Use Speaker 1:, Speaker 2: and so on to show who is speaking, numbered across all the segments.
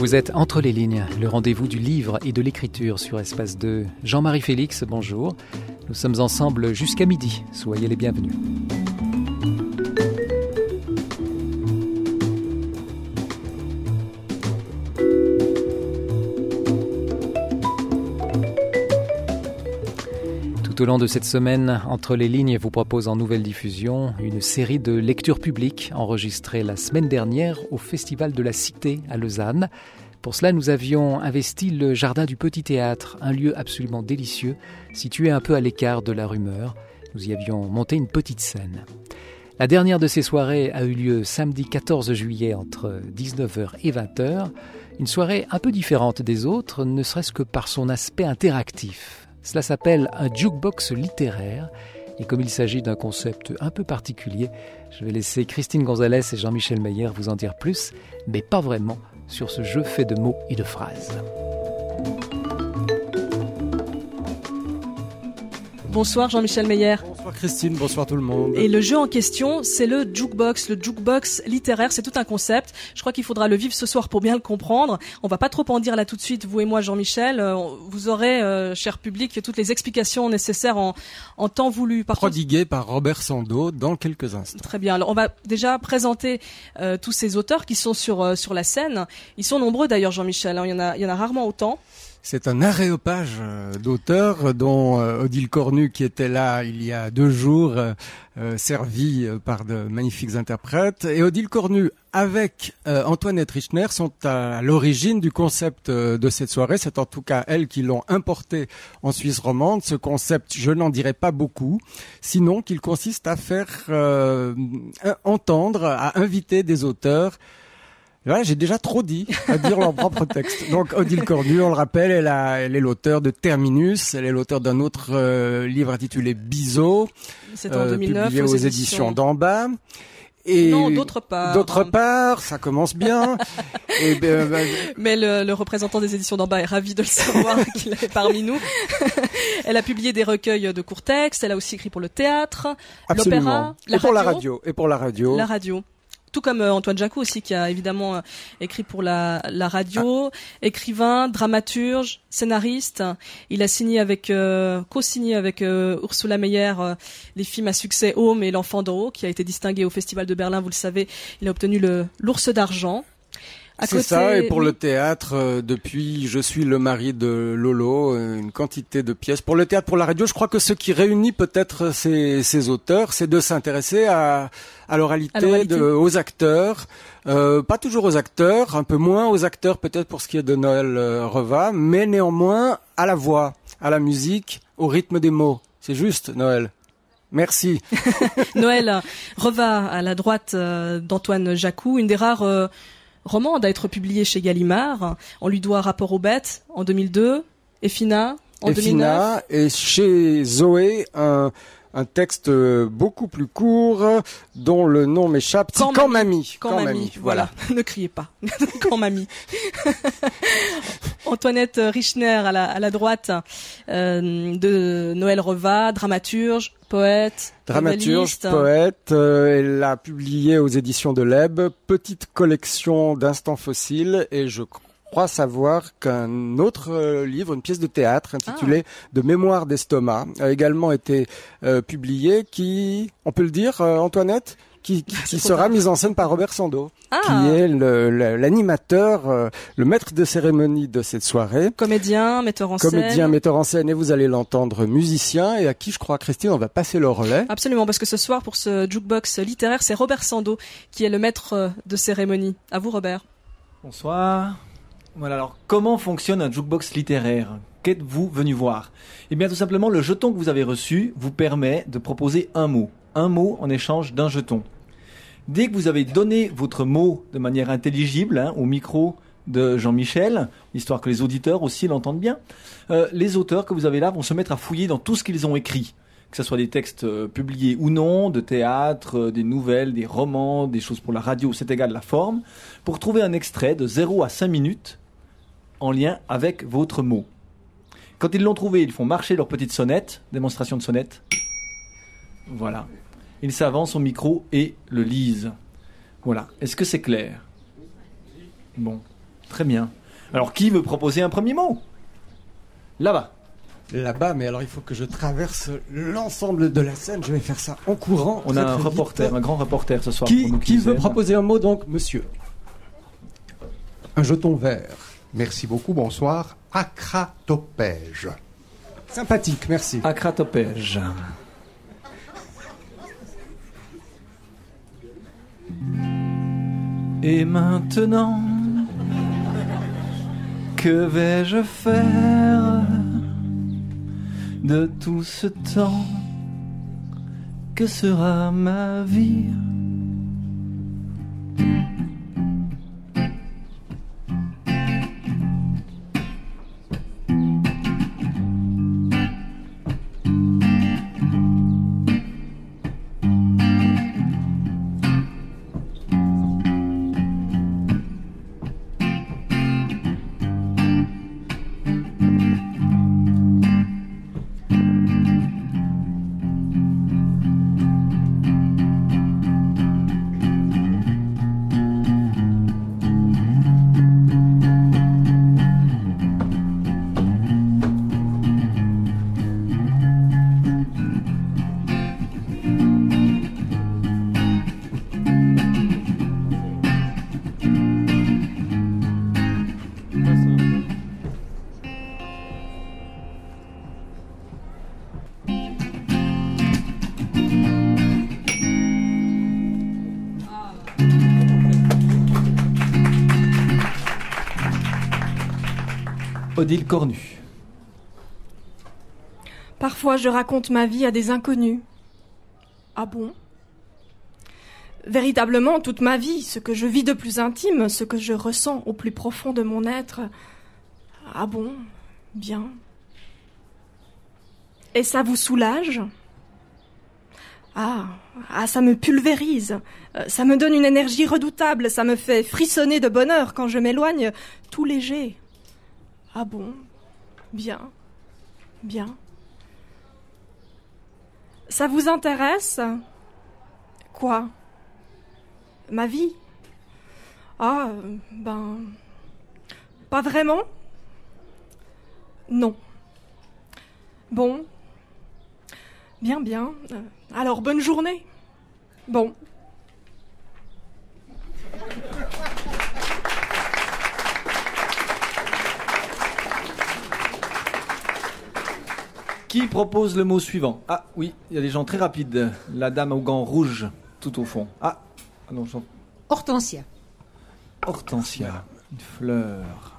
Speaker 1: Vous êtes Entre les lignes, le rendez-vous du livre et de l'écriture sur Espace 2. Jean-Marie Félix, bonjour. Nous sommes ensemble jusqu'à midi. Soyez les bienvenus. Tout au long de cette semaine, Entre les lignes vous propose en nouvelle diffusion une série de lectures publiques enregistrées la semaine dernière au Festival de la Cité à Lausanne. Pour cela, nous avions investi le Jardin du Petit Théâtre, un lieu absolument délicieux, situé un peu à l'écart de la rumeur. Nous y avions monté une petite scène. La dernière de ces soirées a eu lieu samedi 14 juillet entre 19h et 20h. Une soirée un peu différente des autres, ne serait-ce que par son aspect interactif. Cela s'appelle un jukebox littéraire. Et comme il s'agit d'un concept un peu particulier, je vais laisser Christine Gonzalez et Jean-Michel Meyer vous en dire plus, mais pas vraiment, sur ce jeu fait de mots et de phrases.
Speaker 2: Bonsoir Jean-Michel Meyer.
Speaker 3: Bonsoir Christine, bonsoir tout le monde.
Speaker 2: Et le jeu en question, c'est le jukebox littéraire, c'est tout un concept. Je crois qu'il faudra le vivre ce soir pour bien le comprendre. On va pas trop en dire là tout de suite, vous et moi Jean-Michel. Vous aurez, cher public, toutes les explications nécessaires en temps voulu.
Speaker 3: Prodigué par Robert Sando dans quelques instants.
Speaker 2: Très bien, alors on va déjà présenter tous ces auteurs qui sont sur la scène. Ils sont nombreux d'ailleurs Jean-Michel, hein. Il y en a rarement autant.
Speaker 3: C'est un aréopage d'auteurs dont Odile Cornu, qui était là il y a 2 jours, servi par de magnifiques interprètes. Et Odile Cornu, avec Antoinette Richner, sont à l'origine du concept de cette soirée. C'est en tout cas elles qui l'ont importé en Suisse romande. Ce concept, je n'en dirai pas beaucoup, sinon qu'il consiste à faire entendre, à inviter des auteurs. Voilà, j'ai déjà trop dit à dire leur propre texte. Donc Odile Cornu, on le rappelle, elle est l'auteur de Terminus, elle est l'auteur d'un autre livre intitulé Biseau,
Speaker 2: c'est en 2009,
Speaker 3: publié aux éditions d'en bas.
Speaker 2: Et non, d'autre part,
Speaker 3: ça commence bien.
Speaker 2: Mais le représentant des éditions d'en bas est ravi de le savoir qu'il est parmi nous. Elle a publié des recueils de courts textes, elle a aussi écrit pour le théâtre, l'opéra,
Speaker 3: et pour la radio.
Speaker 2: La radio. Tout comme Antoine Jacou aussi, qui a évidemment écrit pour la radio, écrivain, dramaturge, scénariste. Il a co-signé avec Ursula Meyer les films à succès Home et L'Enfant d'en haut, qui a été distingué au Festival de Berlin, vous le savez. Il a obtenu l'Ours d'argent.
Speaker 3: C'est ça, et pour le théâtre, depuis Je suis le mari de Lolo, une quantité de pièces. Pour le théâtre, pour la radio, je crois que ce qui réunit peut-être ces auteurs, c'est de s'intéresser à l'oralité, aux acteurs. Pas toujours aux acteurs, un peu moins aux acteurs peut-être pour ce qui est de Noël Reva, mais néanmoins à la voix, à la musique, au rythme des mots. C'est juste, Noël. Merci.
Speaker 2: Noël Reva à la droite d'Antoine Jacou, une des rares romande à être publié chez Gallimard. On lui doit Rapport aux bêtes en 2002, Effina en 2009.
Speaker 3: Et chez Zoé, un texte beaucoup plus court dont le nom m'échappe. Quand Mamie.
Speaker 2: Quand Mamie, voilà. Ne criez pas. Quand Mamie. Antoinette Richner à la droite de Noël Reva, dramaturge, poète,
Speaker 3: poète. Elle a publié aux éditions de l'Eb petite collection d'instants fossiles et je crois savoir qu'un autre livre, une pièce de théâtre intitulée De mémoire d'estomac a également été publié qui, on peut le dire Antoinette, qui sera mise en scène par Robert Sando, qui est l'animateur, le maître de cérémonie de cette soirée.
Speaker 2: Comédien, metteur en scène,
Speaker 3: et vous allez l'entendre musicien, et à qui je crois, Christine, on va passer le relais.
Speaker 2: Absolument, parce que ce soir, pour ce jukebox littéraire, c'est Robert Sando qui est le maître de cérémonie. À vous, Robert.
Speaker 4: Bonsoir. Voilà, alors comment fonctionne un jukebox littéraire ? Qu'êtes-vous venu voir ? Eh bien, tout simplement, le jeton que vous avez reçu vous permet de proposer un mot en échange d'un jeton. Dès que vous avez donné votre mot de manière intelligible au micro de Jean-Michel, histoire que les auditeurs aussi l'entendent bien, les auteurs que vous avez là vont se mettre à fouiller dans tout ce qu'ils ont écrit, que ce soit des textes publiés ou non, de théâtre, des nouvelles, des romans, des choses pour la radio, c'est égal la forme, pour trouver un extrait de 0 à 5 minutes en lien avec votre mot. Quand ils l'ont trouvé, ils font marcher leur petite sonnette, démonstration de sonnette. Voilà. Ils s'avancent au micro et le lisent. Voilà. Est-ce que c'est clair ? Bon, très bien. Alors, qui veut proposer un premier mot? Là-bas.
Speaker 3: Là-bas, mais alors il faut que je traverse l'ensemble de la scène. Je vais faire ça en courant.
Speaker 4: On a un reporter, un grand reporter ce soir.
Speaker 3: Qui veut proposer un mot, donc, monsieur? Un jeton vert.
Speaker 5: Merci beaucoup, bonsoir. Acratopège.
Speaker 3: Sympathique, merci.
Speaker 4: Acratopège. Et maintenant, que vais-je faire de tout ce temps? Que sera ma vie? Odile Cornu.
Speaker 6: Parfois, je raconte ma vie à des inconnus. Ah bon? Véritablement, toute ma vie, ce que je vis de plus intime, ce que je ressens au plus profond de mon être. Ah bon? Bien. Et ça vous soulage? Ah, ça me pulvérise. Ça me donne une énergie redoutable. Ça me fait frissonner de bonheur quand je m'éloigne, tout léger. Ah bon? Bien. Bien. Ça vous intéresse? Quoi? Ma vie? Ah, pas vraiment? Non. Bon. Bien, bien. Alors, bonne journée. Bon.
Speaker 4: Qui propose le mot suivant? Ah oui, il y a des gens très rapides. La dame aux gants rouges, tout au fond. Ah non,
Speaker 7: Hortensia.
Speaker 4: Hortensia, une fleur.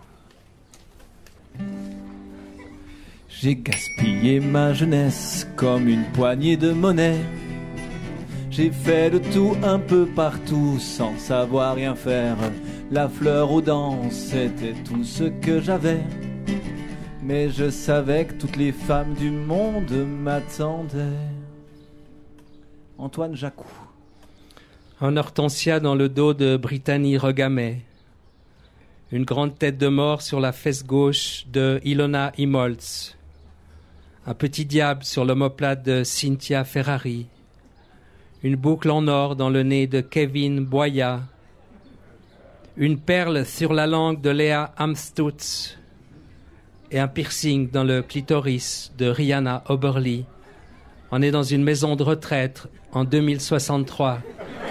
Speaker 4: J'ai gaspillé ma jeunesse comme une poignée de monnaie. J'ai fait de tout un peu partout sans savoir rien faire. La fleur aux dents, c'était tout ce que j'avais. Mais je savais que toutes les femmes du monde m'attendaient. Antoine Jacou.
Speaker 8: Un hortensia dans le dos de Brittany Regamet. Une grande tête de mort sur la fesse gauche de Ilona Imholtz. Un petit diable sur l'omoplate de Cynthia Ferrari. Une boucle en or dans le nez de Kevin Boya. Une perle sur la langue de Léa Amstutz. Et un piercing dans le clitoris de Rihanna Oberly. On est dans une maison de retraite en 2063.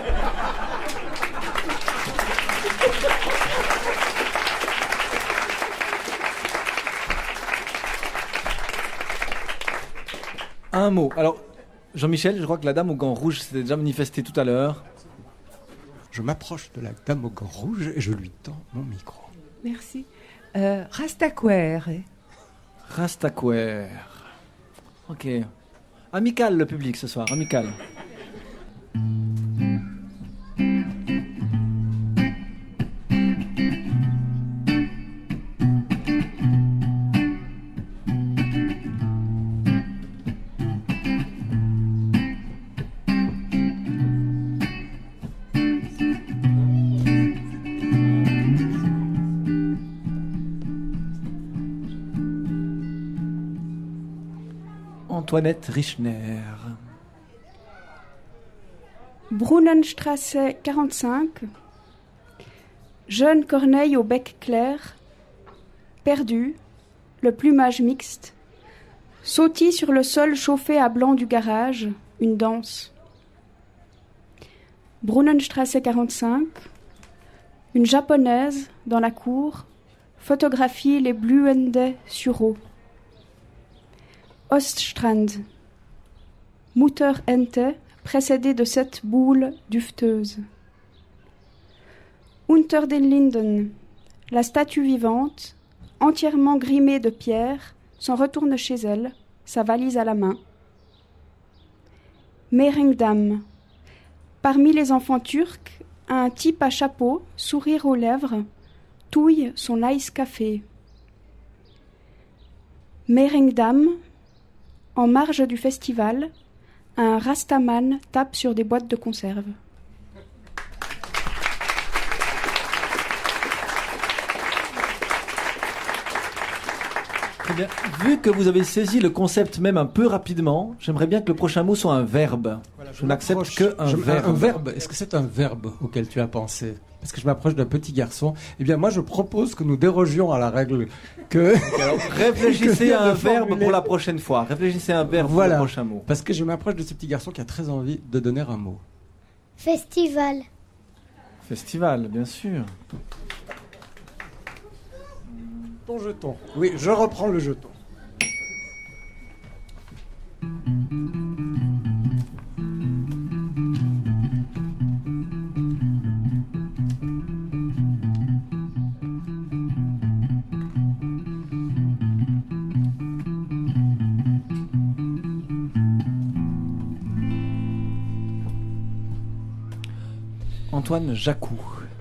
Speaker 4: Un mot. Alors, Jean-Michel, je crois que la dame aux gants rouges s'était déjà manifestée tout à l'heure.
Speaker 3: Je m'approche de la dame aux gants rouges et je lui tends mon micro.
Speaker 7: Merci. Rastaquaire.
Speaker 4: Rastaquaire. Ok. Amical le public ce soir, amical. Antoinette Richner.
Speaker 9: Brunnenstrasse 45. Jeune Corneille au bec clair, perdu, le plumage mixte, sautille sur le sol chauffé à blanc du garage, une danse. Brunnenstrasse 45, une japonaise dans la cour photographie les Blühende sur eau. Oststrand, Mutter Ente, précédé de 7 boules dufteuses. Unter den Linden, la statue vivante, entièrement grimée de pierre, s'en retourne chez elle, sa valise à la main. Mehringdamm, parmi les enfants turcs, un type à chapeau, sourire aux lèvres, touille son ice café. Mehringdamm, en marge du festival, un rastaman tape sur des boîtes de conserve.
Speaker 4: Très bien. Vu que vous avez saisi le concept même un peu rapidement, j'aimerais bien que le prochain mot soit un verbe.
Speaker 5: Voilà,
Speaker 4: je n'accepte qu'un verbe.
Speaker 5: Un verbe, est-ce que c'est un verbe auquel tu as pensé? Parce que je m'approche d'un petit garçon. Eh bien, moi, je propose que nous dérogions à la règle que...
Speaker 4: Alors, réfléchissez à un verbe pour la prochaine fois. Réfléchissez à un verbe pour le prochain mot.
Speaker 5: Parce que je m'approche de ce petit garçon qui a très envie de donner un mot.
Speaker 10: Festival.
Speaker 4: Festival, bien sûr.
Speaker 5: Ton jeton. Oui, je reprends le jeton.
Speaker 4: Antoine Jacou.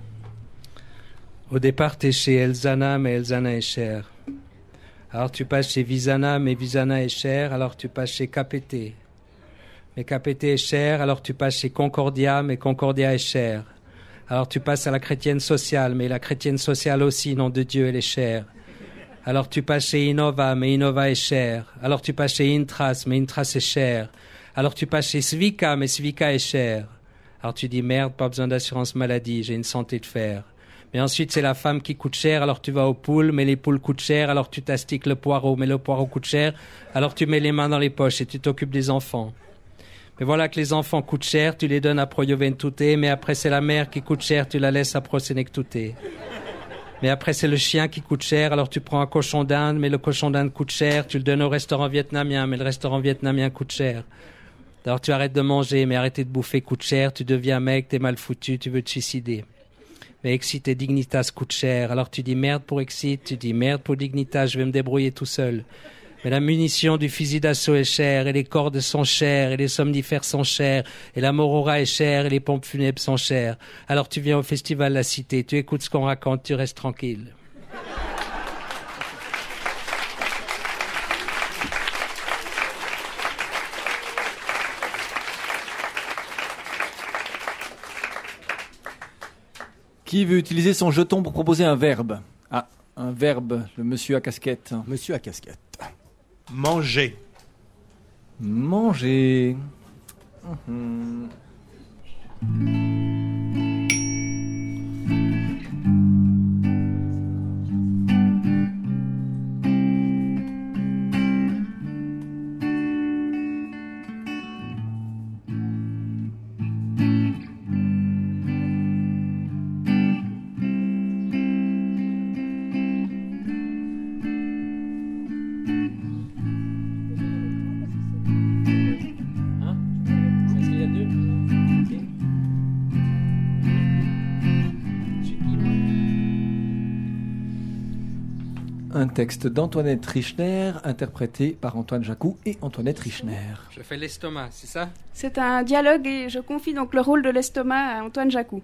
Speaker 8: Au départ, tu es chez Elzana, mais Elzana est chère. Alors tu passes chez Visana, mais Visana est chère, alors tu passes chez KPT. Mais KPT est cher, alors tu passes chez Concordia, mais Concordia est chère. Alors tu passes à la chrétienne sociale, mais la chrétienne sociale aussi, nom de Dieu, elle est chère. Alors tu passes chez Innova, mais Innova est chère. Alors tu passes chez Intras, mais Intras est cher. Alors tu passes chez Svika, mais Svika est cher. Alors tu dis merde, pas besoin d'assurance maladie, j'ai une santé de fer. Mais ensuite c'est la femme qui coûte cher, alors tu vas aux poules, mais les poules coûtent cher, alors tu t'astiques le poireau, mais le poireau coûte cher, alors tu mets les mains dans les poches et tu t'occupes des enfants. Mais voilà que les enfants coûtent cher, tu les donnes à Pro Juventute, mais après c'est la mère qui coûte cher, tu la laisses à Pro Senectute. Mais après c'est le chien qui coûte cher, alors tu prends un cochon d'Inde, mais le cochon d'Inde coûte cher, tu le donnes au restaurant vietnamien, mais le restaurant vietnamien coûte cher. Alors tu arrêtes de manger, mais arrêter de bouffer coûte cher, tu deviens mec, t'es mal foutu, tu veux te suicider. Mais Exit et Dignitas coûtent cher, alors tu dis merde pour Exit, tu dis merde pour Dignitas, je vais me débrouiller tout seul. Mais la munition du fusil d'assaut est chère, et les cordes sont chères, et les somnifères sont chers, et la morora est chère, et les pompes funèbres sont chères. Alors tu viens au festival La Cité, tu écoutes ce qu'on raconte, tu restes tranquille.
Speaker 4: Qui veut utiliser son jeton pour proposer un verbe? Ah, un verbe, le monsieur à casquette.
Speaker 5: Monsieur à casquette.
Speaker 11: Manger.
Speaker 4: Manger. Un texte d'Antoinette Richner, interprété par Antoine Jacou et Antoinette Richner.
Speaker 8: Je fais l'estomac, c'est ça?
Speaker 9: C'est un dialogue et je confie donc le rôle de l'estomac à Antoine Jacou.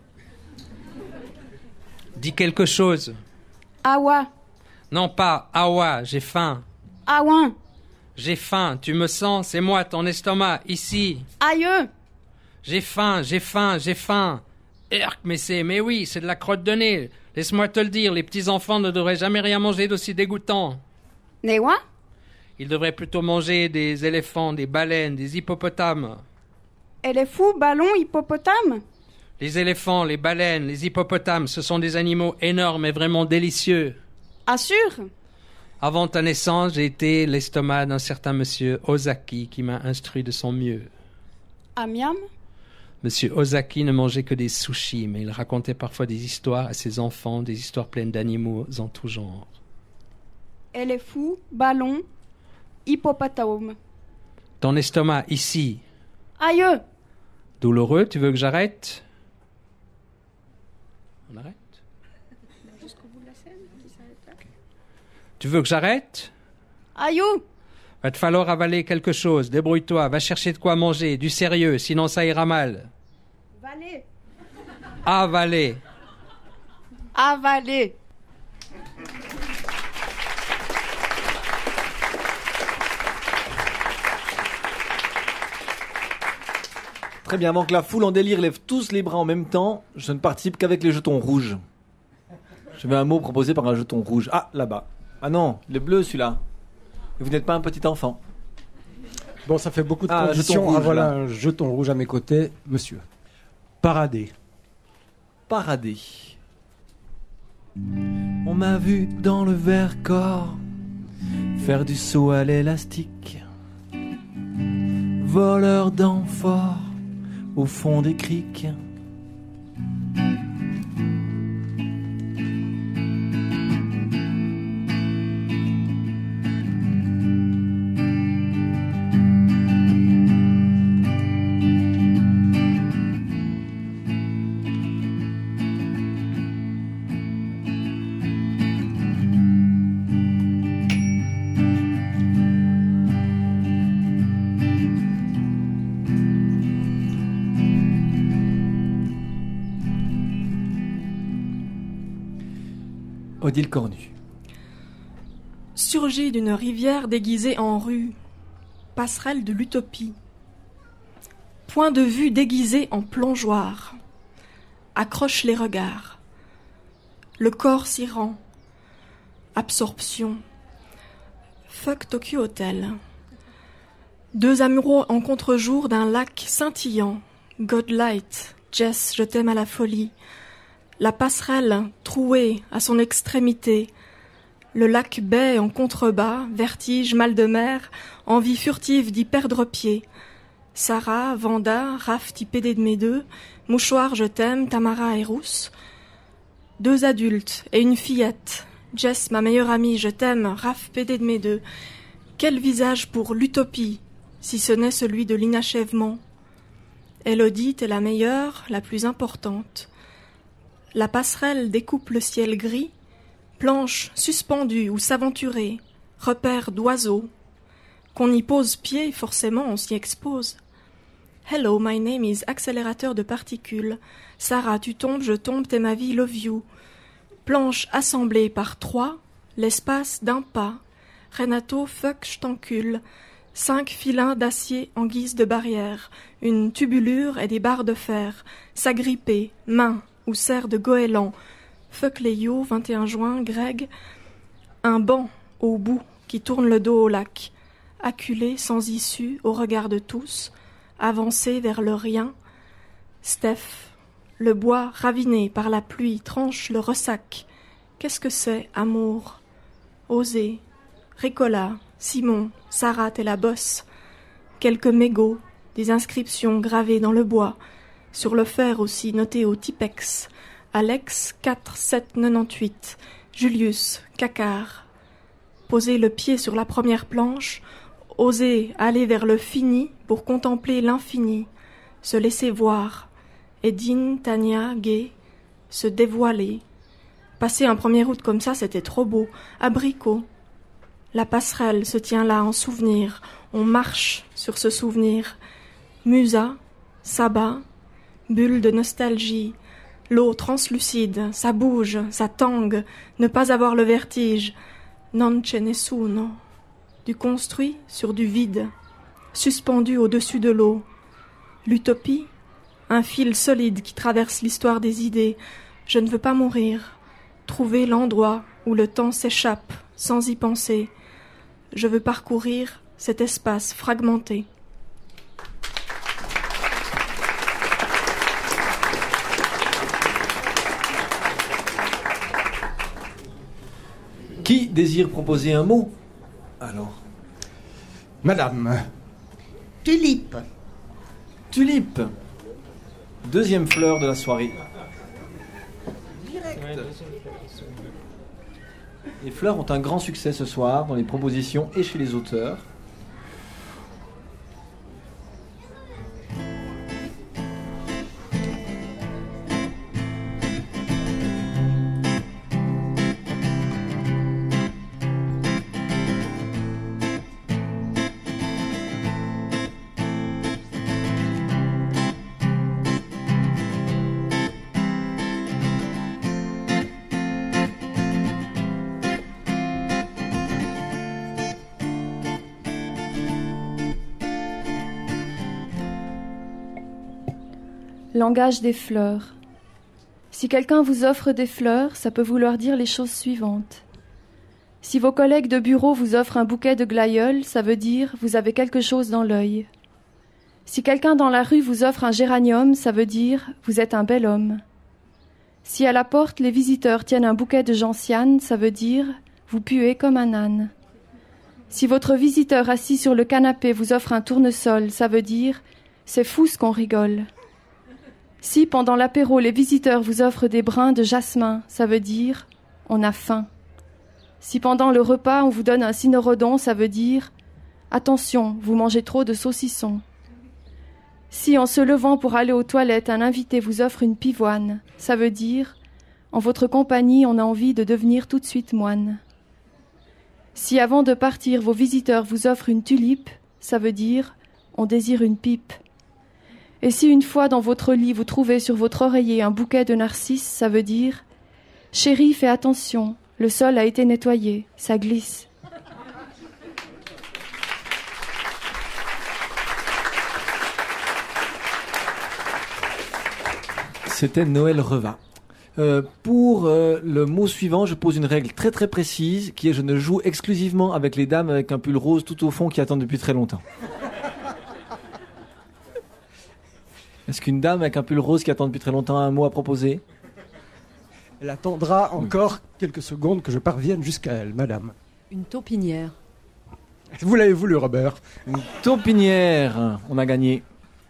Speaker 8: Dis quelque chose.
Speaker 9: Awa.
Speaker 8: Non, pas awa, j'ai faim.
Speaker 9: Aouin.
Speaker 8: J'ai faim, tu me sens, c'est moi, ton estomac, ici.
Speaker 9: Aïeux.
Speaker 8: J'ai faim, j'ai faim, j'ai faim. Erk, mais oui, c'est de la crotte de nez. Laisse-moi te le dire, les petits-enfants ne devraient jamais rien manger d'aussi dégoûtant.
Speaker 9: Des quoi?
Speaker 8: Ils devraient plutôt manger des éléphants, des baleines, des hippopotames.
Speaker 9: Et les fous, ballons, hippopotames?
Speaker 8: Les éléphants, les baleines, les hippopotames, ce sont des animaux énormes et vraiment délicieux.
Speaker 9: Assure.
Speaker 8: Avant ta naissance, j'ai été l'estomac d'un certain monsieur Ozaki qui m'a instruit de son mieux.
Speaker 9: À Miam?
Speaker 8: Monsieur Ozaki ne mangeait que des sushis, mais il racontait parfois des histoires à ses enfants, des histoires pleines d'animaux en tout genre.
Speaker 9: Éléphant, ballon, hippopotame.
Speaker 8: Ton estomac, ici.
Speaker 9: Aïe!
Speaker 8: Douloureux, tu veux que j'arrête? On arrête?
Speaker 9: Jusqu'au bout de la scène, qui s'arrête là.
Speaker 8: Tu veux que j'arrête?
Speaker 9: Aïe!
Speaker 8: Va te falloir avaler quelque chose, débrouille-toi, va chercher de quoi manger, du sérieux, sinon ça ira mal.
Speaker 9: Valer.
Speaker 8: Avaler.
Speaker 9: Avaler.
Speaker 4: Très bien, avant que la foule en délire lève tous les bras en même temps, je ne participe qu'avec les jetons rouges. J'avais un mot proposé par un jeton rouge. Ah, là-bas. Ah non, il est bleu celui-là. Et vous n'êtes pas un petit enfant.
Speaker 5: Bon, ça fait beaucoup de
Speaker 4: jeton
Speaker 5: conditions.
Speaker 4: rouge,
Speaker 5: Voilà
Speaker 4: là.
Speaker 5: un jeton rouge à mes côtés, monsieur.
Speaker 12: Parader.
Speaker 4: Parader. On m'a vu dans le Vercors faire du saut à l'élastique. Voleur d'amphores au fond des criques. Odile Cornu.
Speaker 6: Surgit d'une rivière déguisée en rue, passerelle de l'utopie. Point de vue déguisé en plongeoir, accroche les regards. Le corps s'y rend, absorption. Fuck Tokyo Hotel. Deux amoureux en contre-jour d'un lac scintillant. Godlight, Jess, je t'aime à la folie. La passerelle trouée à son extrémité. Le lac baie en contrebas, vertige, mal de mer, envie furtive d'y perdre pied. Sarah, Vanda, Raph t'y pédé de mes deux, Mouchoir, je t'aime, Tamara et Rousse. Deux adultes et une fillette. Jess, ma meilleure amie, je t'aime, Raph pédé de mes deux. Quel visage pour l'utopie, si ce n'est celui de l'inachèvement. Élodie, t'es la meilleure, la plus importante. La passerelle découpe le ciel gris, planche suspendue ou s'aventurer, repère d'oiseaux. Qu'on y pose pied, forcément on s'y expose. Hello, my name is accélérateur de particules. Sarah, tu tombes, je tombe, t'es ma vie, love you. Planche assemblée par 3, l'espace d'un pas. Renato, fuck, je t'encule. 5 filins d'acier en guise de barrière, une tubulure et des barres de fer. S'agripper, main ou serre de goéland. Fuck les yo, 21 juin, Greg. Un banc au bout qui tourne le dos au lac. Acculé, sans issue, au regard de tous. Avancé vers le rien. Steph, le bois raviné par la pluie tranche le ressac. Qu'est-ce que c'est, amour? Oser. Ricola, Simon, Sarah et la bosse. Quelques mégots, des inscriptions gravées dans le bois. Sur le fer aussi noté au Tipex. Alex 4798, Julius Cacard. Poser le pied sur la première planche, oser aller vers le fini pour contempler l'infini, se laisser voir. Edine, Tania, Gay, se dévoiler. Passer un 1er août comme ça, c'était trop beau. Abricot. La passerelle se tient là en souvenir. On marche sur ce souvenir. Musa, Sabbat, bulle de nostalgie. L'eau translucide, ça bouge, ça tangue. Ne pas avoir le vertige. Non ce nessuno. Du construit sur du vide. Suspendu au-dessus de l'eau. L'utopie, un fil solide qui traverse l'histoire des idées. Je ne veux pas mourir. Trouver l'endroit où le temps s'échappe sans y penser. Je veux parcourir cet espace fragmenté.
Speaker 4: Qui désire proposer un mot? Alors.
Speaker 5: Madame.
Speaker 12: Tulipe.
Speaker 4: Tulipe. Deuxième fleur de la soirée. Les fleurs ont un grand succès ce soir dans les propositions et chez les auteurs.
Speaker 13: Langage des fleurs. Si quelqu'un vous offre des fleurs, ça peut vouloir dire les choses suivantes. Si vos collègues de bureau vous offrent un bouquet de glaïeuls, ça veut dire vous avez quelque chose dans l'œil. Si quelqu'un dans la rue vous offre un géranium, ça veut dire vous êtes un bel homme. Si à la porte les visiteurs tiennent un bouquet de gentianes, ça veut dire vous puez comme un âne. Si votre visiteur assis sur le canapé vous offre un tournesol, ça veut dire c'est fou ce qu'on rigole. Si, pendant l'apéro, les visiteurs vous offrent des brins de jasmin, ça veut dire « on a faim ». Si, pendant le repas, on vous donne un cynorhodon, ça veut dire « attention, vous mangez trop de saucissons ». Si, en se levant pour aller aux toilettes, un invité vous offre une pivoine, ça veut dire « en votre compagnie, on a envie de devenir tout de suite moine ». Si, avant de partir, vos visiteurs vous offrent une tulipe, ça veut dire « on désire une pipe ». Et si une fois dans votre lit vous trouvez sur votre oreiller un bouquet de narcisses, ça veut dire « Chérie, fais attention, le sol a été nettoyé, ça glisse ».
Speaker 4: C'était Noël Reva. Pour le mot suivant, je pose une règle très très précise qui est je ne joue exclusivement avec les dames avec un pull rose tout au fond qui attendent depuis très longtemps. Est-ce qu'une dame avec un pull rose qui attend depuis très longtemps a un mot à proposer?
Speaker 5: Elle attendra encore quelques secondes que je parvienne jusqu'à elle, madame.
Speaker 12: Une taupinière.
Speaker 5: Vous l'avez voulu, Robert.
Speaker 4: Une taupinière. On a gagné.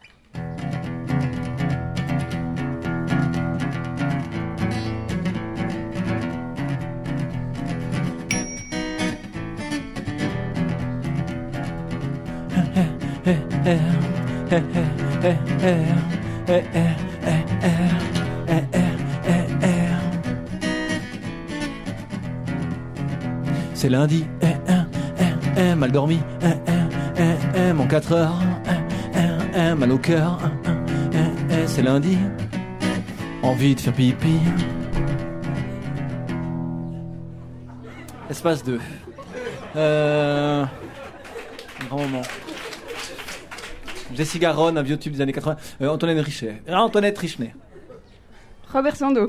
Speaker 4: C'est lundi, mal dormi, mon 4 heures, mal au cœur, c'est lundi, envie de faire pipi. Espace 2. Un grand moment. Jessie Garonne, un vieux tube des années 80. Antoinette Richner.
Speaker 9: Robert Sando.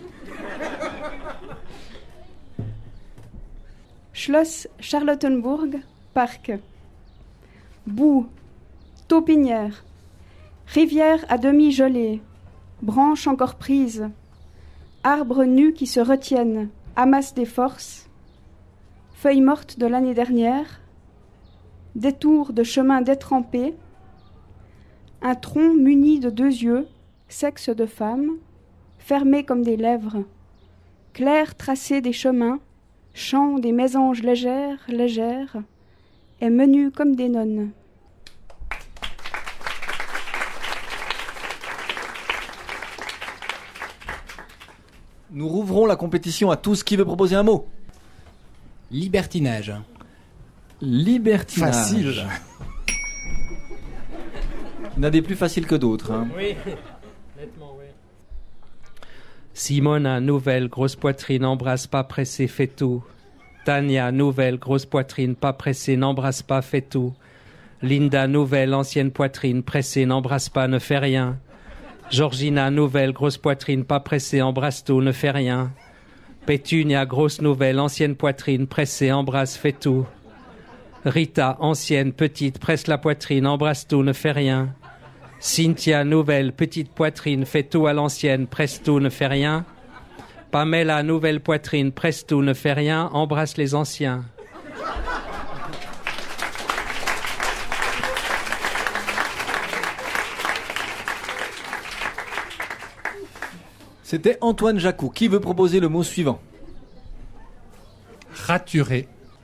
Speaker 9: Schloss Charlottenburg, parc. Boue, taupinière. Rivière à demi gelée. Branches encore prises. Arbres nus qui se retiennent, amassent des forces. Feuilles mortes de l'année dernière. Détour de chemin détrempé. Un tronc muni de 2 yeux, sexe de femme, fermé comme des lèvres, clair tracé des chemins, chant des mésanges légères, et menu comme des nonnes.
Speaker 4: Nous rouvrons la compétition à tous qui veut proposer un mot.
Speaker 14: Libertinage.
Speaker 4: Libertinage.
Speaker 5: Facile.
Speaker 4: Il y en a des plus faciles que d'autres. Hein.
Speaker 8: Oui, nettement, oui. Simona, nouvelle, grosse poitrine, embrasse pas, pressé, fait tout. Tania, nouvelle, grosse poitrine, pas pressée, n'embrasse pas, fait tout. Linda, nouvelle, ancienne poitrine, pressée, n'embrasse pas, ne fait rien. Georgina, nouvelle, grosse poitrine, pas pressée, embrasse tout, ne fait rien. Pétunia, grosse nouvelle, ancienne poitrine, pressée, embrasse, fait tout. Rita, ancienne, petite, presse la poitrine, embrasse tout, ne fait rien. Cynthia, nouvelle, petite poitrine, fait tout à l'ancienne, presse tout, ne fait rien. Pamela, nouvelle poitrine, presto, ne fais rien, embrasse les anciens.
Speaker 4: C'était Antoine Jacou. Qui veut proposer le mot suivant?
Speaker 5: Raturé.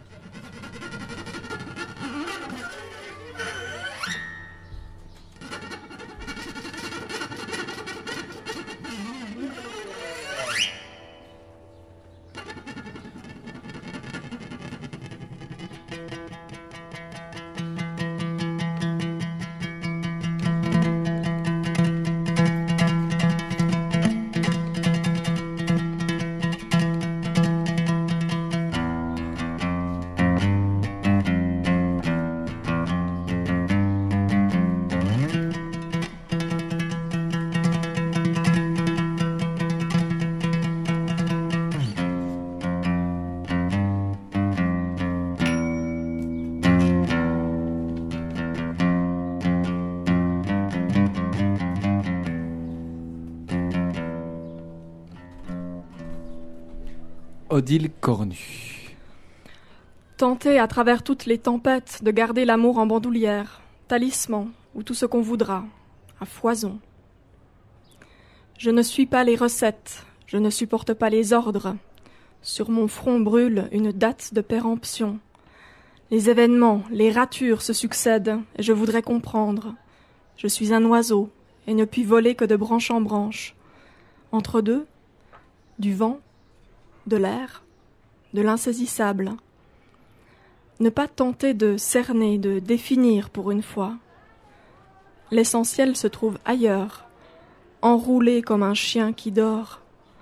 Speaker 4: Odile Cornu.
Speaker 6: Tenter à travers toutes les tempêtes de garder l'amour en bandoulière, talisman ou tout ce qu'on voudra, à foison. Je ne suis pas les recettes, je ne supporte pas les ordres. Sur mon front brûle une date de péremption. Les événements, les ratures se succèdent et je voudrais comprendre. Je suis un oiseau et ne puis voler que de branche en branche. Entre deux, du vent, de l'air, de l'insaisissable. Ne pas tenter de cerner, de définir pour une fois. L'essentiel se trouve ailleurs, enroulé comme un chien qui dort.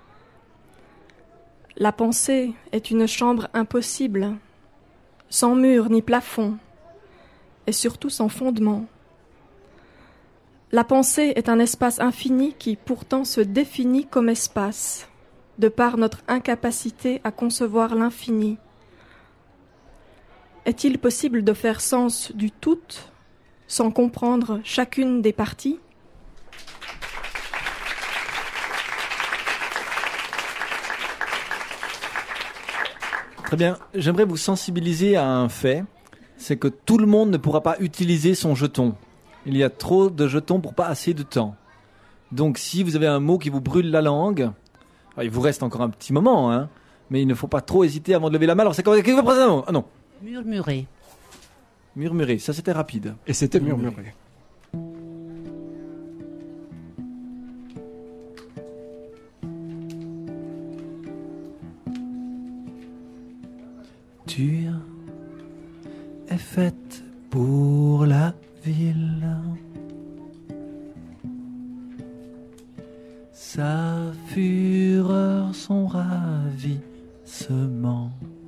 Speaker 6: La pensée est une chambre impossible, sans mur ni plafond, et surtout sans fondement. La pensée est un espace infini qui pourtant se définit comme espace, de par notre incapacité à concevoir l'infini. Est-il possible de faire sens du tout sans comprendre chacune des parties ?
Speaker 4: Très bien, j'aimerais vous sensibiliser à un fait, c'est que tout le monde ne pourra pas utiliser son jeton. Il y a trop de jetons pour pas assez de temps. Donc si vous avez un mot qui vous brûle la langue, il vous reste encore un petit moment, hein, mais il ne faut pas trop hésiter avant de lever la main. Alors c'est quoi? Qui veut prendre un mot? Ah non.
Speaker 12: Murmurer.
Speaker 4: Murmurer, ça c'était rapide.
Speaker 3: Et c'était murmurer.
Speaker 4: Tu es faite pour la ville. Sa fureur, son ravissement.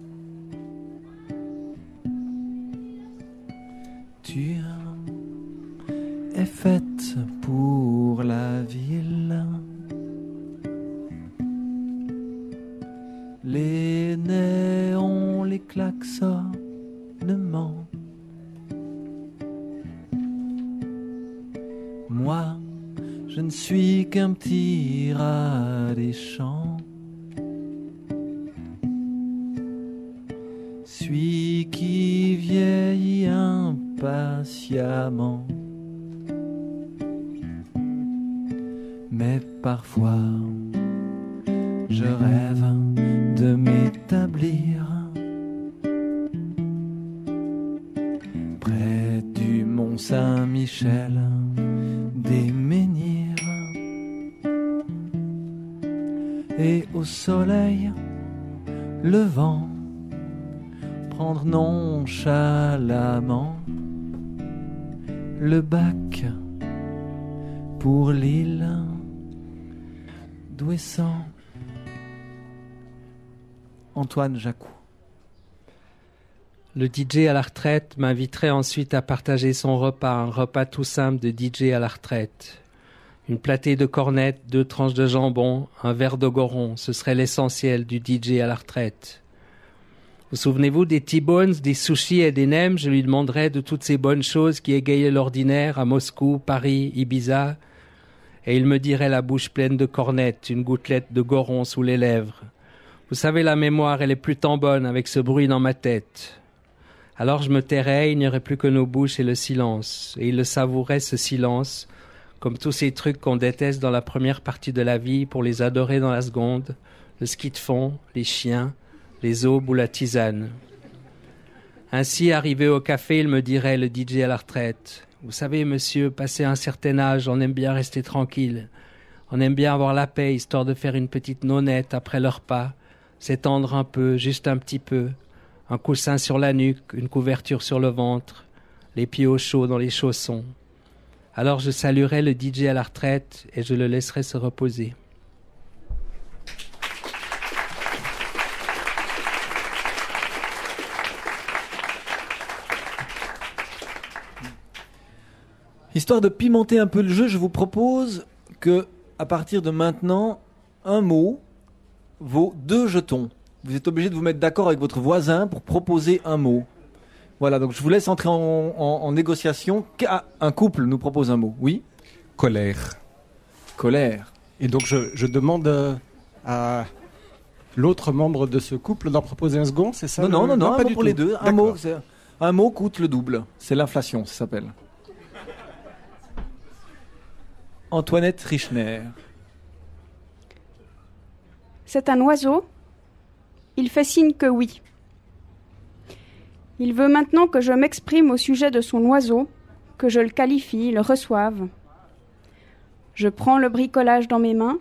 Speaker 4: Tu es faite pour la ville. Les néons, les klaxonnements. Moi, je ne suis qu'un petit rat des champs. Celui qui vieillit impatiemment. Mais parfois, je rêve de m'établir près du Mont Saint-Michel des menhirs et au soleil levant prendre nonchalamment le bac pour l'île d'Ouessant. Antoine Jacou.
Speaker 8: Le DJ à la retraite m'inviterait ensuite à partager son repas, un repas tout simple de DJ à la retraite. Une platée de cornettes, 2 tranches de jambon, un verre de goron, ce serait l'essentiel du DJ à la retraite. Vous souvenez-vous des T-bones, des sushis et des nems? Je lui demanderais de toutes ces bonnes choses qui égayaient l'ordinaire à Moscou, Paris, Ibiza. et il me dirait la bouche pleine de cornettes, une gouttelette de goron sous les lèvres. Vous savez, la mémoire, elle est plus tant bonne avec ce bruit dans ma tête. Alors je me tairais, il n'y aurait plus que nos bouches et le silence. Et il le savourait, ce silence, comme tous ces trucs qu'on déteste dans la première partie de la vie pour les adorer dans la seconde, le ski de fond, les chiens, les aubes ou la tisane. Ainsi, arrivé au café, il me dirait, le DJ à la retraite, « Vous savez, monsieur, passé un certain âge, on aime bien rester tranquille. On aime bien avoir la paix, histoire de faire une petite nonnette après le repas, s'étendre un peu, juste un petit peu. Un coussin sur la nuque, une couverture sur le ventre, les pieds au chaud dans les chaussons. Alors je saluerai le DJ à la retraite et je le laisserai se reposer. »
Speaker 4: Histoire de pimenter un peu le jeu, je vous propose que, à partir de maintenant, un mot vaut 2 jetons. Vous êtes obligé de vous mettre d'accord avec votre voisin pour proposer un mot. Voilà, donc je vous laisse entrer en négociation. Un couple nous propose un mot, oui ?
Speaker 5: Colère.
Speaker 4: Colère.
Speaker 5: Et donc je demande à l'autre membre de ce couple d'en proposer un second, c'est ça ?
Speaker 4: Non, un mot pour les deux. Un mot coûte le double. C'est l'inflation, ça s'appelle. Antoinette Richner.
Speaker 9: C'est un oiseau. Il fait signe que oui. Il veut maintenant que je m'exprime au sujet de son oiseau, que je le qualifie, le reçoive. Je prends le bricolage dans mes mains.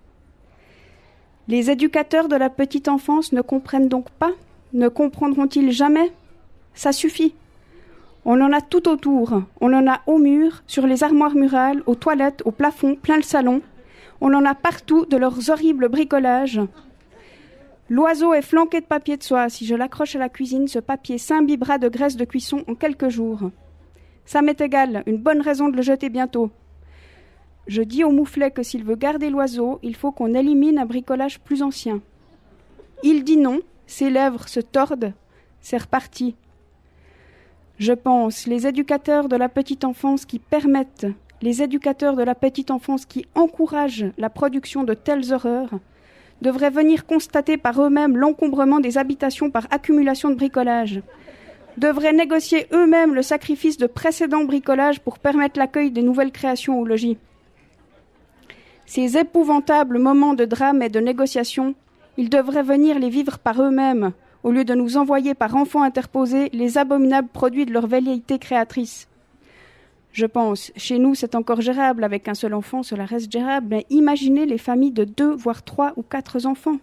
Speaker 9: Les éducateurs de la petite enfance ne comprennent donc pas ? Ne comprendront-ils jamais ? Ça suffit. On en a tout autour. On en a au mur, sur les armoires murales, aux toilettes, au plafond, plein le salon. On en a partout de leurs horribles bricolages. L'oiseau est flanqué de papier de soie. Si je l'accroche à la cuisine, ce papier s'imbibera de graisse de cuisson en quelques jours. Ça m'est égal, une bonne raison de le jeter bientôt. Je dis au mouflet que s'il veut garder l'oiseau, il faut qu'on élimine un bricolage plus ancien. Il dit non, ses lèvres se tordent, c'est reparti. Je pense, les éducateurs de la petite enfance qui permettent, les éducateurs de la petite enfance qui encouragent la production de telles horreurs, devraient venir constater par eux-mêmes l'encombrement des habitations par accumulation de bricolage, devraient négocier eux-mêmes le sacrifice de précédents bricolages pour permettre l'accueil des nouvelles créations au logis. Ces épouvantables moments de drame et de négociation, ils devraient venir les vivre par eux-mêmes, au lieu de nous envoyer par enfants interposés les abominables produits de leur velléité créatrice. Je pense, chez nous c'est encore gérable, avec un seul enfant cela reste gérable, mais imaginez les familles de 2, voire 3 ou 4 enfants.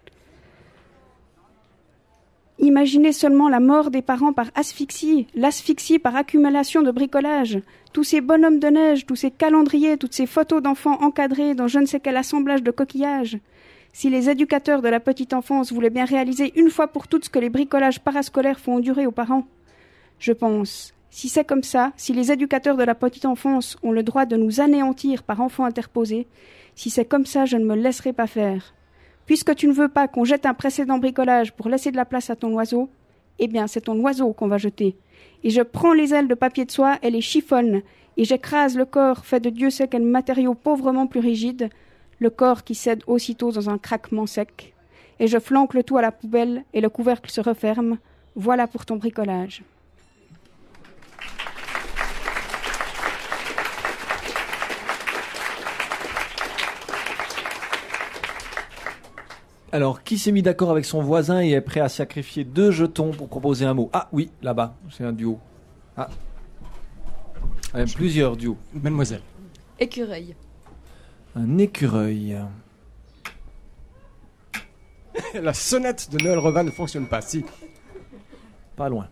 Speaker 9: Imaginez seulement la mort des parents par asphyxie, l'asphyxie par accumulation de bricolage, tous ces bonhommes de neige, tous ces calendriers, toutes ces photos d'enfants encadrés dans je ne sais quel assemblage de coquillages. Si les éducateurs de la petite enfance voulaient bien réaliser une fois pour toutes ce que les bricolages parascolaires font endurer aux parents, je pense, si c'est comme ça, si les éducateurs de la petite enfance ont le droit de nous anéantir par enfants interposés, si c'est comme ça, je ne me laisserai pas faire. Puisque tu ne veux pas qu'on jette un précédent bricolage pour laisser de la place à ton oiseau, eh bien c'est ton oiseau qu'on va jeter. Et je prends les ailes de papier de soie et les chiffonne, et j'écrase le corps fait de Dieu sait quel matériau pauvrement plus rigide, le corps qui cède aussitôt dans un craquement sec, et je flanque le tout à la poubelle et le couvercle se referme. Voilà pour ton bricolage.
Speaker 4: Alors, qui s'est mis d'accord avec son voisin et est prêt à sacrifier 2 jetons pour proposer un mot ? Ah oui, là-bas, c'est un duo. Ah, plusieurs duos.
Speaker 5: Mademoiselle.
Speaker 13: Écureuil.
Speaker 4: Un écureuil.
Speaker 5: La sonnette de Noël Revin ne fonctionne pas, si.
Speaker 4: Pas loin.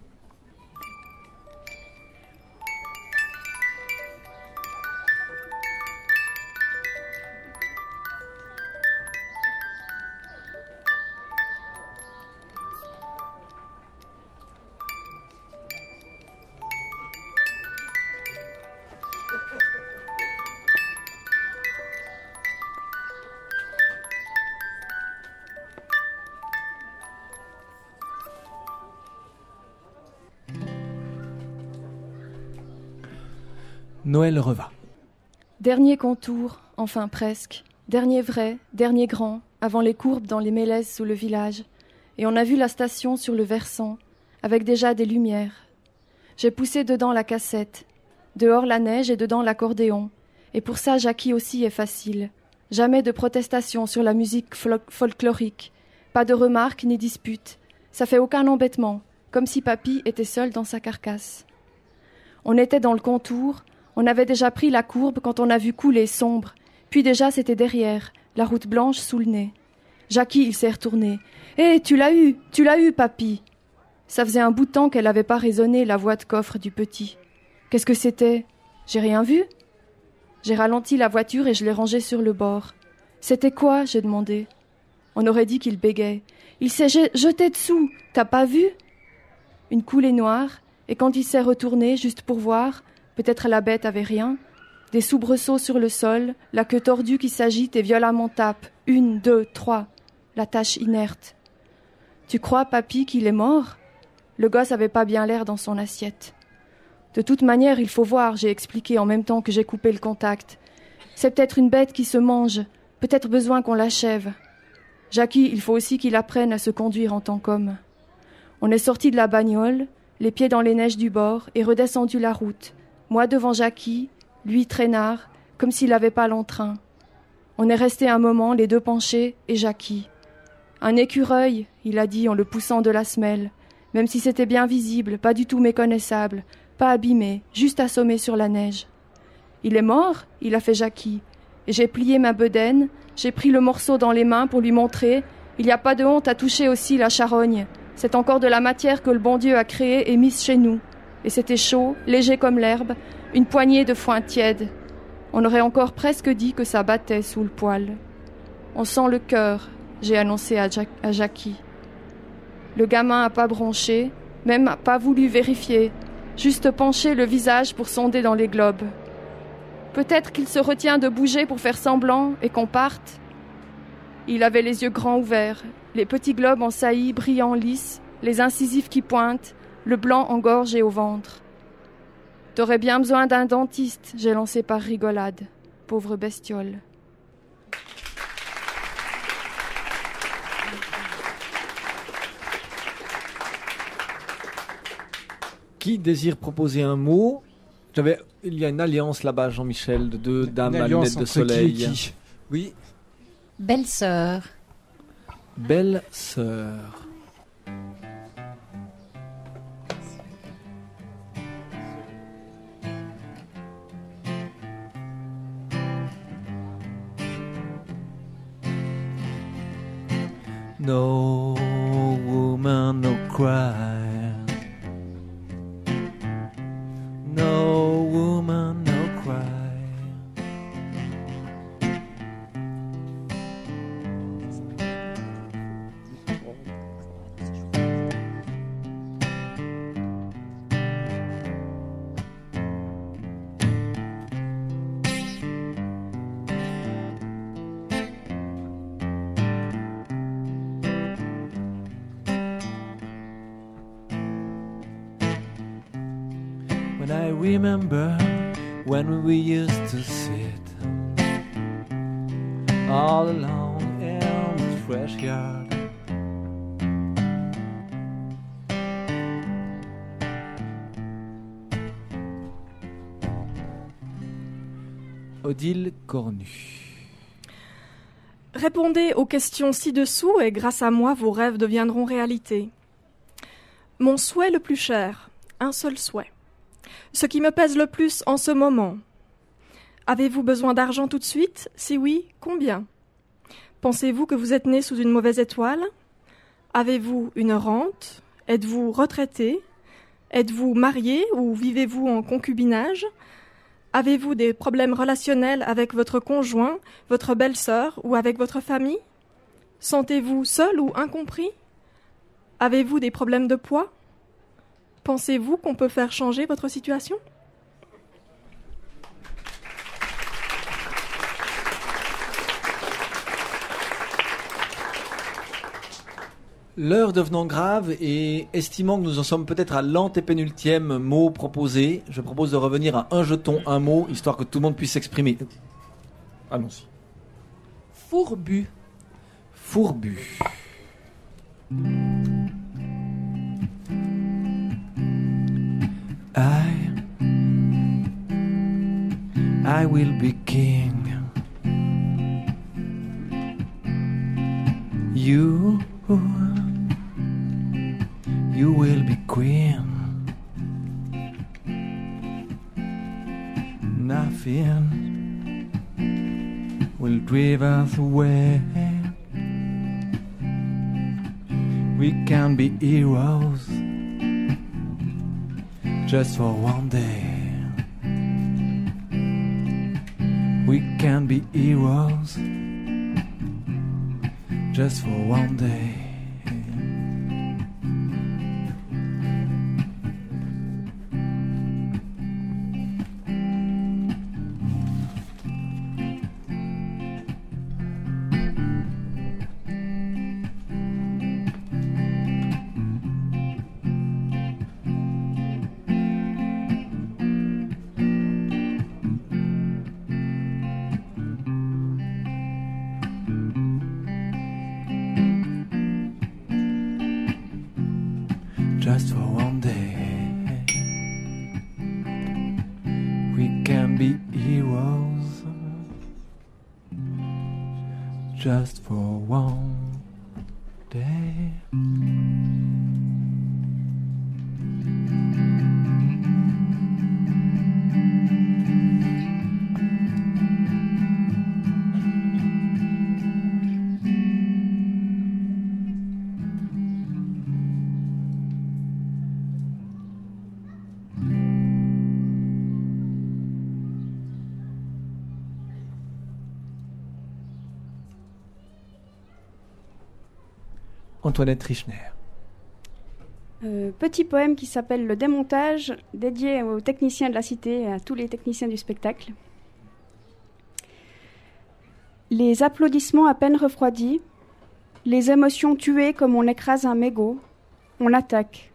Speaker 4: Noël Revin.
Speaker 13: Dernier contour, enfin presque. Dernier vrai, dernier grand, avant les courbes dans les mélèzes sous le village. Et on a vu la station sur le versant, avec déjà des lumières. J'ai poussé dedans la cassette, dehors la neige et dedans l'accordéon. Et pour ça, Jackie aussi est facile. Jamais de protestation sur la musique folklorique. Pas de remarques ni disputes. Ça fait aucun embêtement, comme si papy était seul dans sa carcasse. On était dans le contour, on avait déjà pris la courbe quand on a vu couler sombre, puis déjà c'était derrière, la route blanche sous le nez. Jackie, il s'est retourné. « Hé, tu l'as eu, papy !» Ça faisait un bout de temps qu'elle n'avait pas résonné la voix de coffre du petit. Qu'est-ce que c'était ? J'ai rien vu ? J'ai ralenti la voiture et je l'ai rangée sur le bord. C'était quoi ? J'ai demandé. On aurait dit qu'il bégayait. Il s'est jeté dessous, t'as pas vu ? Une coulée noire, et quand il s'est retourné, juste pour voir, peut-être la bête avait rien, des soubresauts sur le sol, la queue tordue qui s'agite et violemment tape. 1, 2, 3, la tâche inerte. Tu crois, papy, qu'il est mort ? Le gosse avait pas bien l'air dans son assiette. De toute manière, il faut voir, j'ai expliqué en même temps que j'ai coupé le contact. C'est peut-être une bête qui se mange, peut-être besoin qu'on l'achève. Jackie, il faut aussi qu'il apprenne à se conduire en tant qu'homme. On est sorti de la bagnole, les pieds dans les neiges du bord, et redescendu la route. Moi devant Jackie, lui traînard, comme s'il n'avait pas l'entrain. On est resté un moment, les deux penchés, et Jackie. Un écureuil, il a dit en le poussant de la semelle, même si c'était bien visible, pas du tout méconnaissable, pas abîmé, juste assommé sur la neige. Il est mort, il a fait Jackie. Et j'ai plié ma bedaine, j'ai pris le morceau dans les mains pour lui montrer. Il n'y a pas de honte à toucher aussi la charogne. C'est encore de la matière que le bon Dieu a créée et mise chez nous. Et c'était chaud, léger comme l'herbe, une poignée de foin tiède. On aurait encore presque dit que ça battait sous le poil. On sent le cœur, j'ai annoncé à Jackie. Le gamin a pas bronché, même a pas voulu vérifier, juste penché le visage pour sonder dans les globes. Peut-être qu'il se retient de bouger pour faire semblant et qu'on parte. Il avait les yeux grands ouverts, les petits globes en saillie brillants lisses, les incisives qui pointent, le blanc en gorge et au ventre. T'aurais bien besoin d'un dentiste, j'ai lancé par rigolade. Pauvre bestiole.
Speaker 4: Qui désire proposer un mot ? Il y a une alliance là-bas, Jean-Michel, de deux dames à lunettes de soleil.
Speaker 5: Qui
Speaker 4: Oui.
Speaker 12: Belle-sœur.
Speaker 4: Belle-sœur. No woman, no cry. No woman, no cry. When I remember when we used to sit all alone in the fresh yard. Odile Cornu.
Speaker 6: Répondez aux questions ci-dessous et grâce à moi, vos rêves deviendront réalité. Mon souhait le plus cher, un seul souhait. Ce qui me pèse le plus en ce moment. Avez-vous besoin d'argent tout de suite ? Si oui, combien ? Pensez-vous que vous êtes né sous une mauvaise étoile ? Avez-vous une rente ? Êtes-vous retraité ? Êtes-vous marié ou vivez-vous en concubinage ? Avez-vous des problèmes relationnels avec votre conjoint, votre belle-sœur ou avec votre famille ? Sentez-vous seul ou incompris ? Avez-vous des problèmes de poids ? Pensez-vous qu'on peut faire changer votre situation ?
Speaker 4: L'heure devenant grave et estimant que nous en sommes peut-être à l'antépénultième mot proposé, je propose de revenir à un jeton, un mot, histoire que tout le monde puisse s'exprimer. Allons-y.
Speaker 7: Fourbu.
Speaker 4: Fourbu. I will be king. You will be queen. Nothing will drive us away. We can be heroes just for one day. We can be heroes just for one day. Just for one day, we can be heroes. Just for one day. Antoinette Richner.
Speaker 9: Petit poème qui s'appelle Le démontage, dédié aux techniciens de la cité et à tous les techniciens du spectacle. Les applaudissements à peine refroidis, les émotions tuées comme on écrase un mégot, on attaque.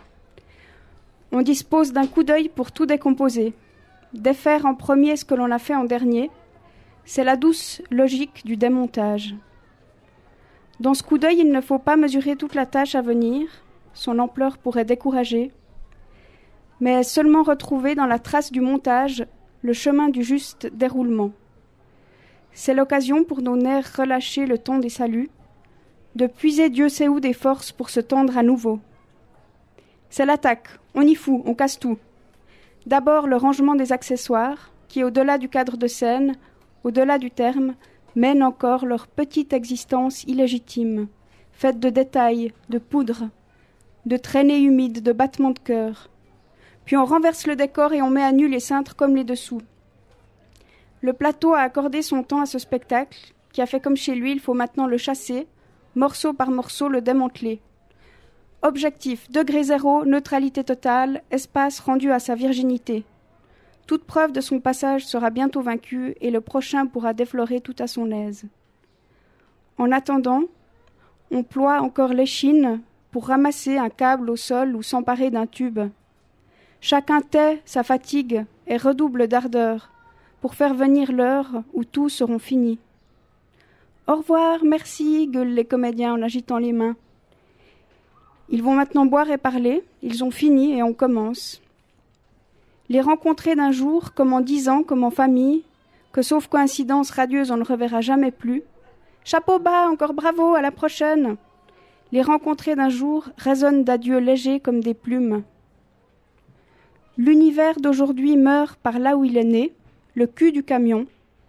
Speaker 9: On dispose d'un coup d'œil pour tout décomposer, défaire en premier ce que l'on a fait en dernier. C'est la douce logique du démontage. Dans ce coup d'œil, il ne faut pas mesurer toute la tâche à venir, son ampleur pourrait décourager, mais seulement retrouver dans la trace du montage le chemin du juste déroulement. C'est l'occasion pour nos nerfs relâchés le temps des saluts, de puiser Dieu sait où des forces pour se tendre à nouveau. C'est l'attaque, on y fout, on casse tout. D'abord le rangement des accessoires, qui au-delà du cadre de scène, au-delà du terme, mènent encore leur petite existence illégitime, faite de détails, de poudre, de traînées humides, de battements de cœur. Puis on renverse le décor et on met à nu les cintres comme les dessous. Le plateau a accordé son temps à ce spectacle, qui a fait comme chez lui, il faut maintenant le chasser, morceau par morceau le démanteler. Objectif, degré zéro, neutralité totale, espace rendu à sa virginité. Toute preuve de son passage sera bientôt vaincue et le prochain pourra déflorer tout à son aise. En attendant, on ploie encore l'échine pour ramasser un câble au sol ou s'emparer d'un tube. Chacun tait sa fatigue et redouble d'ardeur pour faire venir l'heure où tous seront finis. « Au revoir, merci » gueulent les comédiens en agitant les mains. Ils vont maintenant boire et parler, ils ont fini et on commence. Les rencontrer d'un jour, comme en 10 ans, comme en famille, que sauf coïncidence radieuse on ne reverra jamais plus. Chapeau bas, encore bravo, à la prochaine. Les rencontrer d'un jour résonnent d'adieux légers comme des plumes. L'univers d'aujourd'hui meurt par là où il est né, le cul du camion,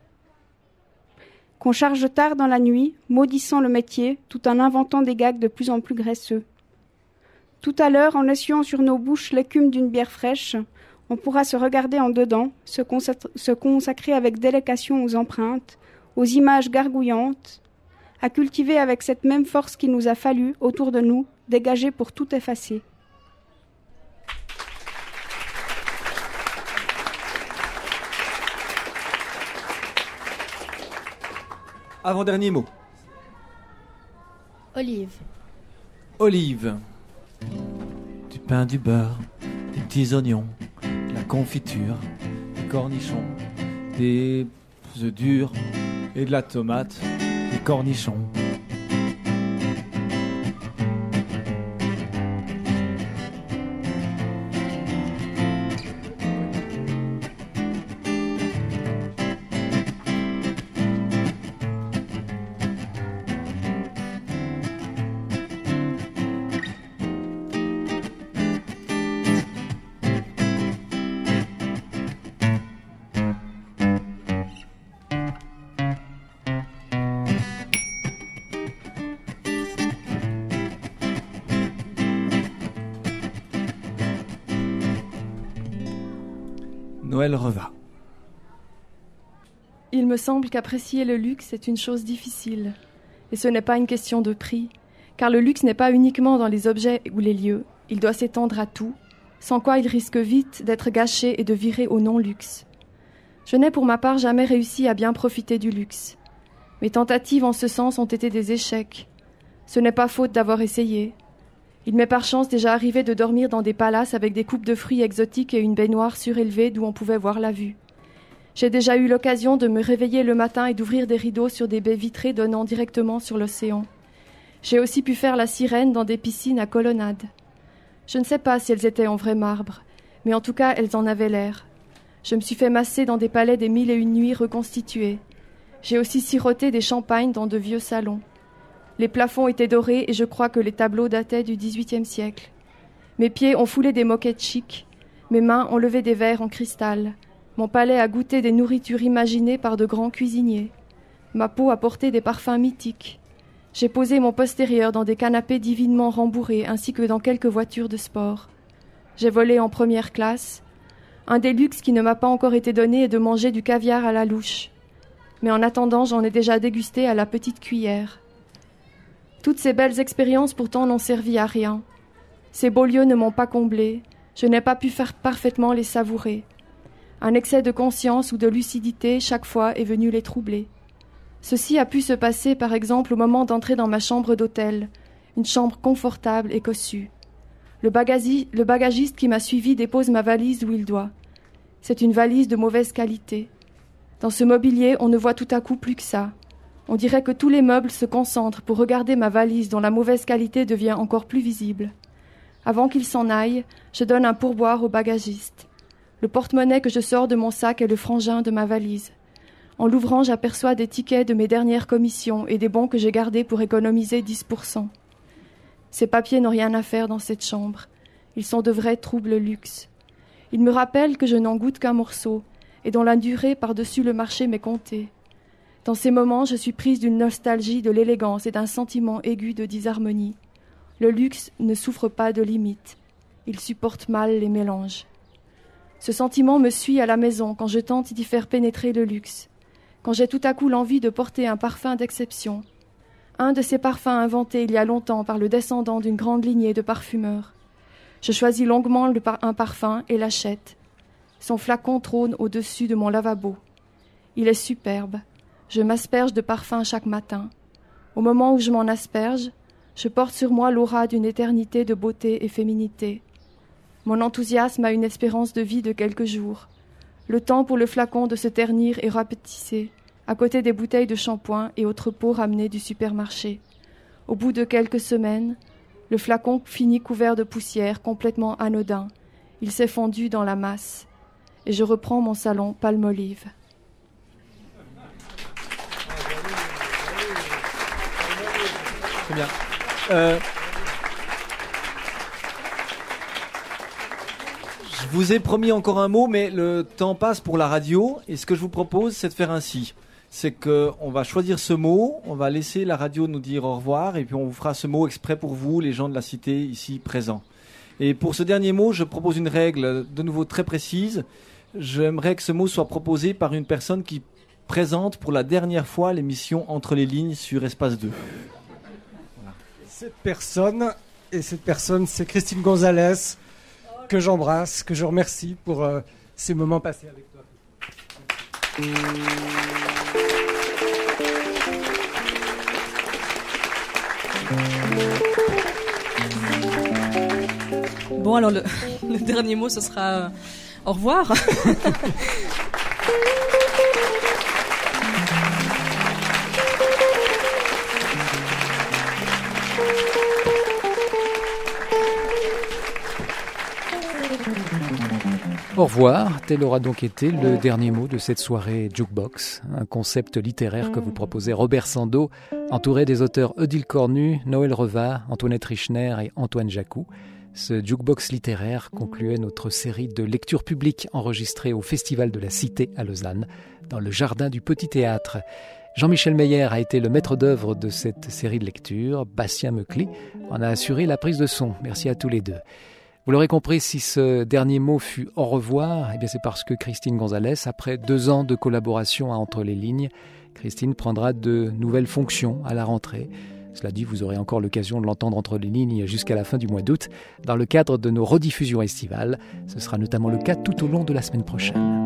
Speaker 9: qu'on charge tard dans la nuit, maudissant le métier, tout en inventant des gags de plus en plus graisseux. Tout à l'heure, en essuyant sur nos bouches l'écume d'une bière fraîche, on pourra se regarder en dedans, se consacrer avec délectation aux empreintes, aux images gargouillantes, à cultiver avec cette même force qu'il nous a fallu, autour de nous, dégager pour tout effacer.
Speaker 4: Avant-dernier mot.
Speaker 12: Olive.
Speaker 4: Olive. Du pain, du beurre, des petits oignons, de la confiture, des cornichons, des œufs durs et de la tomate, des cornichons. Noël reva.
Speaker 13: Il me semble qu'apprécier le luxe est une chose difficile. Et ce n'est pas une question de prix, car le luxe n'est pas uniquement dans les objets ou les lieux, il doit s'étendre à tout, sans quoi il risque vite d'être gâché et de virer au non-luxe. Je n'ai pour ma part jamais réussi à bien profiter du luxe. Mes tentatives en ce sens ont été des échecs. Ce n'est pas faute d'avoir essayé. Il m'est par chance déjà arrivé de dormir dans des palaces avec des coupes de fruits exotiques et une baignoire surélevée d'où on pouvait voir la vue. J'ai déjà eu l'occasion de me réveiller le matin et d'ouvrir des rideaux sur des baies vitrées donnant directement sur l'océan. J'ai aussi pu faire la sirène dans des piscines à colonnades. Je ne sais pas si elles étaient en vrai marbre, mais en tout cas elles en avaient l'air. Je me suis fait masser dans des palais des 1001 nuits reconstitués. J'ai aussi siroté des champagnes dans de vieux salons. Les plafonds étaient dorés et je crois que les tableaux dataient du XVIIIe siècle. Mes pieds ont foulé des moquettes chics, mes mains ont levé des verres en cristal, mon palais a goûté des nourritures imaginées par de grands cuisiniers, ma peau a porté des parfums mythiques. J'ai posé mon postérieur dans des canapés divinement rembourrés ainsi que dans quelques voitures de sport. J'ai volé en première classe. Un des luxes qui ne m'a pas encore été donné est de manger du caviar à la louche. Mais en attendant, j'en ai déjà dégusté à la petite cuillère. Toutes ces belles expériences pourtant n'ont servi à rien. Ces beaux lieux ne m'ont pas comblé, je n'ai pas pu faire parfaitement les savourer. Un excès de conscience ou de lucidité chaque fois est venu les troubler. Ceci a pu se passer par exemple au moment d'entrer dans ma chambre d'hôtel, une chambre confortable et cossue. Le bagagiste qui m'a suivi dépose ma valise où il doit. C'est une valise de mauvaise qualité. Dans ce mobilier, on ne voit tout à coup plus que ça. On dirait que tous les meubles se concentrent pour regarder ma valise dont la mauvaise qualité devient encore plus visible. Avant qu'il s'en aille, je donne un pourboire au bagagiste. Le porte-monnaie que je sors de mon sac est le frangin de ma valise. En l'ouvrant, j'aperçois des tickets de mes dernières commissions et des bons que j'ai gardés pour économiser 10%. Ces papiers n'ont rien à faire dans cette chambre. Ils sont de vrais troubles luxe. Ils me rappellent que je n'en goûte qu'un morceau et dont la durée par-dessus le marché m'est comptée. Dans ces moments, je suis prise d'une nostalgie de l'élégance et d'un sentiment aigu de disharmonie. Le luxe ne souffre pas de limites. Il supporte mal les mélanges. Ce sentiment me suit à la maison quand je tente d'y faire pénétrer le luxe, quand j'ai tout à coup l'envie de porter un parfum d'exception. Un de ces parfums inventés il y a longtemps par le descendant d'une grande lignée de parfumeurs. Je choisis longuement un parfum et l'achète. Son flacon trône au-dessus de mon lavabo. Il est superbe. Je m'asperge de parfum chaque matin. Au moment où je m'en asperge, je porte sur moi l'aura d'une éternité de beauté et féminité. Mon enthousiasme a une espérance de vie de quelques jours. Le temps pour le flacon de se ternir est rapetissé, à côté des bouteilles de shampoing et autres pots ramenés du supermarché. Au bout de quelques semaines, le flacon finit couvert de poussière, complètement anodin. Il s'est fondu dans la masse. Et je reprends mon salon Palmolive.
Speaker 4: Très bien. Je vous ai promis encore un mot, mais le temps passe pour la radio. Et ce que je vous propose, c'est de faire ainsi. C'est qu'on va choisir ce mot, on va laisser la radio nous dire au revoir, et puis on vous fera ce mot exprès pour vous, les gens de la cité ici présents. Et pour ce dernier mot, je propose une règle de nouveau très précise. J'aimerais que ce mot soit proposé par une personne qui présente pour la dernière fois l'émission Entre les lignes sur Espace 2.
Speaker 5: Cette personne, c'est Christine Gonzalez, que j'embrasse, que je remercie pour ces moments passés avec toi.
Speaker 2: Bon, alors le dernier mot, ce sera au revoir.
Speaker 1: Au revoir, tel aura donc été le dernier mot de cette soirée Jukebox, un concept littéraire que vous proposait Robert Sando, entouré des auteurs Odile Cornu, Noël Reva, Antoinette Richner et Antoine Jacou. Ce Jukebox littéraire concluait notre série de lectures publiques enregistrées au Festival de la Cité à Lausanne, dans le jardin du Petit Théâtre. Jean-Michel Meyer a été le maître d'œuvre de cette série de lectures. Bastien Meucli en a assuré la prise de son. Merci à tous les deux. Vous l'aurez compris, si ce dernier mot fut au revoir, eh bien c'est parce que Christine Gonzalez, après 2 ans de collaboration à Entre les lignes, Christine prendra de nouvelles fonctions à la rentrée. Cela dit, vous aurez encore l'occasion de l'entendre entre les lignes jusqu'à la fin du mois d'août, dans le cadre de nos rediffusions estivales. Ce sera notamment le cas tout au long de la semaine prochaine.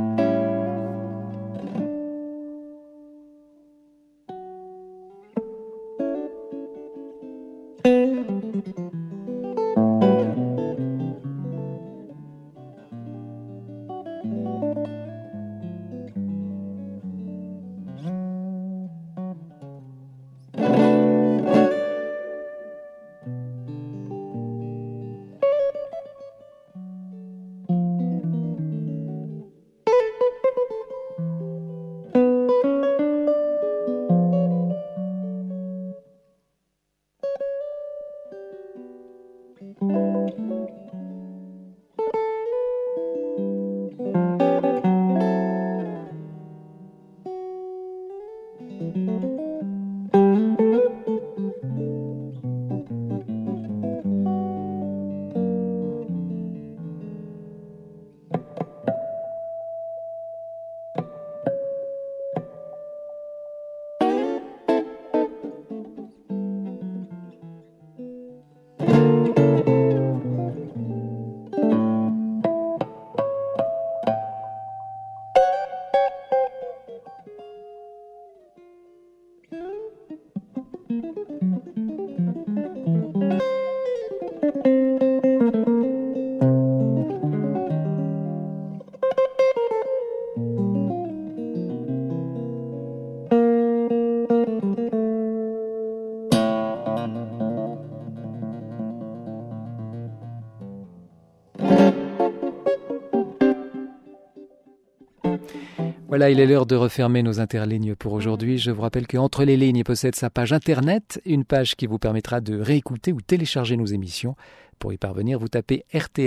Speaker 1: Voilà, il est l'heure de refermer nos interlignes pour aujourd'hui. Je vous rappelle que Entre les lignes possède sa page internet, une page qui vous permettra de réécouter ou télécharger nos émissions. Pour y parvenir, vous tapez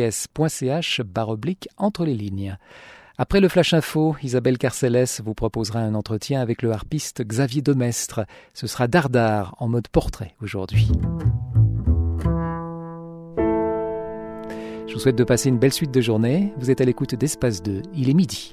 Speaker 1: rts.ch/entre les lignes. Après le Flash Info, Isabelle Carcelles vous proposera un entretien avec le harpiste Xavier Demestre. Ce sera Dardar en mode portrait aujourd'hui. Je vous souhaite de passer une belle suite de journée. Vous êtes à l'écoute d'Espace 2, il est midi.